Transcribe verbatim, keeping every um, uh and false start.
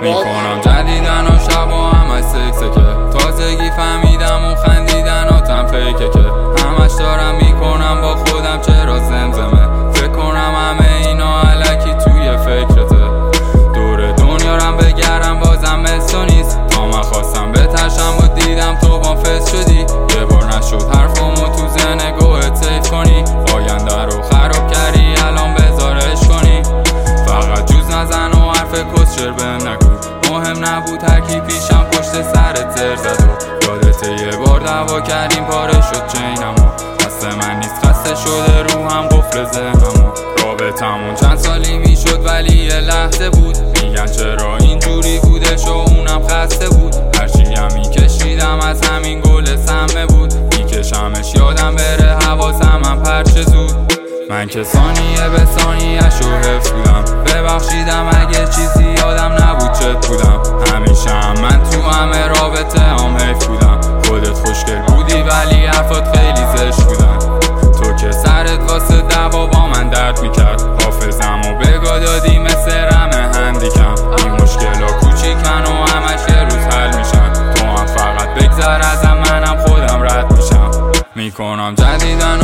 میکنم جدیدن و شب و همش سکسه که تازگی فهمیدم و خندیدن آتم فیکه که همش دارم میکنم با خودم چرا زمزمه فکر کنم همه اینا علکی توی فکرته دور دنیا رم بگرم بازم مثل نیست تا من خواستم بترشم و دیدم تو با فس شدی یه بار نشد حرفمو تو ذهن گوهت سیف کنی آینده رو خراب کردی الان بذارش کنی فقط جوز نزن و حرف کسچر بهم نگو مهم نبود هر کی پیشم پشت سرت زر زد و یادت یه بار دعوا کردیم پاره شد چینمو دست من نیست خسته شده روحم قفل ذهنمو رابطمون چند سالی میشد ولی یه لحظه بود میگن چرا اینجوری بودش و اونم خسته بود هرچی هم میکشیدم از همین گل سمه بود میکشمش یادم بره حواسم هم پرچه زود من که ثانیه به ثانیه‌اش رو حفظ بودم ببخشیدم اگه چیزی یادم نبود چت بودم همیشه هم من تو همه رابطه هم حیف بودم خودت خوشگل بودی ولی حرفات خیلی زشت بودن تو که سرت واسه دعوا با من درد میکرد حافظم و بگا دادی مثل رمه هندیکم این مشکل ها کوچیکن و همش یه روز حل میشن تو هم فقط بگذر ازم منم خودم رد میشم میکنم جدیدن